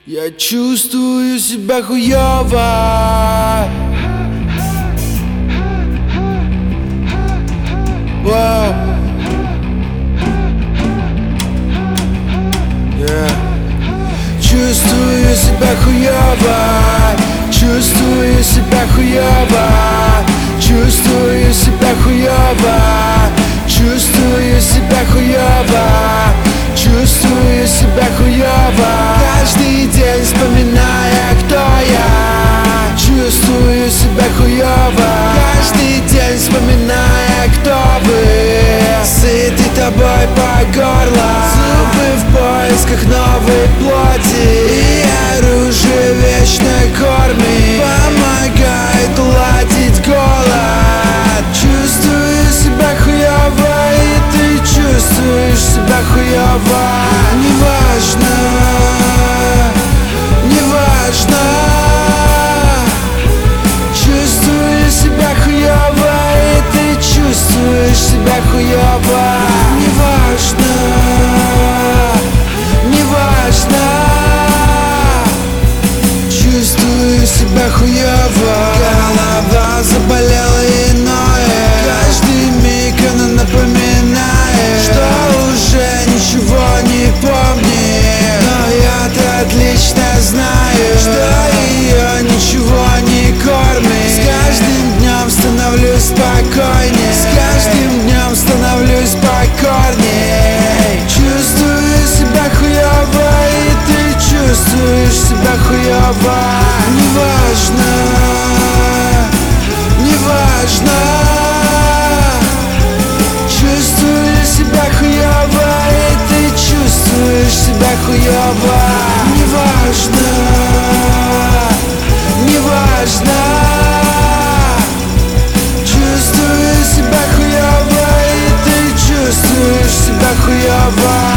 Я чувствую себя хуёво. Вау. Чувствую себя хуёво. Чувствую себя хуёво. Чувствую себя хуёво. Чувствую себя хуёво. Чувствую себя хуёво. Каждый день вспоминая, кто я. Чувствую себя хуёво. Каждый день вспоминая, кто вы. Сытый тобой по горло. Зубы в поисках новой плоти. И оружие вечной кормит помогает уладить голод. Чувствую себя хуёво. И ты чувствуешь себя хуёво. Неважно, неважно. Чувствую себя хуёво. И ты чувствуешь себя хуёво. Неважно, неважно. Чувствую себя хуёво. Голова заболела и ноет. Каждый миг она напоминает, что уже ничего не помнит. Но я-то отлично знаю, что ее ничего не кормит. С каждым днем становлюсь спокойнее. С каждым днем становлюсь покорнее. Чувствую себя хуёво. И ты чувствуешь себя хуёво. Неважно, неважно. Чувствую себя хуёво. И ты чувствуешь себя хуёво. Неважно, неважно. Чувствую себя хуёво. И ты чувствуешь себя хуёво.